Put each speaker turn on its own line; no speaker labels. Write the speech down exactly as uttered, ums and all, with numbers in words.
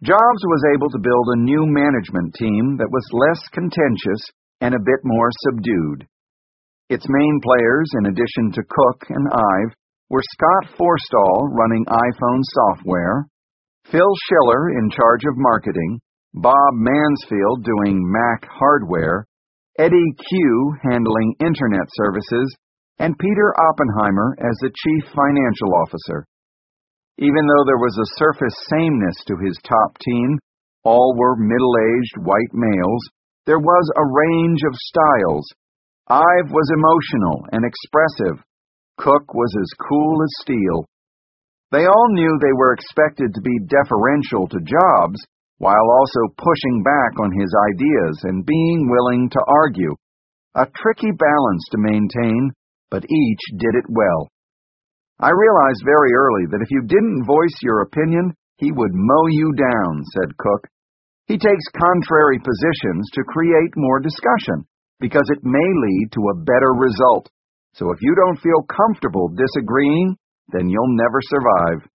Jobs was able to build a new management team that was less contentious and a bit more subdued. Its main players, in addition to Cook and Ive, were Scott Forstall running iPhone software, Phil Schiller in charge of marketing, Bob Mansfield doing Mac hardware, Eddie Q handling internet services, and Peter Oppenheimer as the chief financial officer. Even though there was a surface sameness to his top team, all were middle-aged white males, there was a range of styles. Ive was emotional and expressive. Cook was as cool as steel. They all knew they were expected to be deferential to Jobs, while also pushing back on his ideas and being willing to argue. A tricky balance to maintain, but each did it well. I realized very early that if you didn't voice your opinion, he would mow you down, said Cook. He takes contrary positions to create more discussion, because it may lead to a better result. So if you don't feel comfortable disagreeing, then you'll never survive.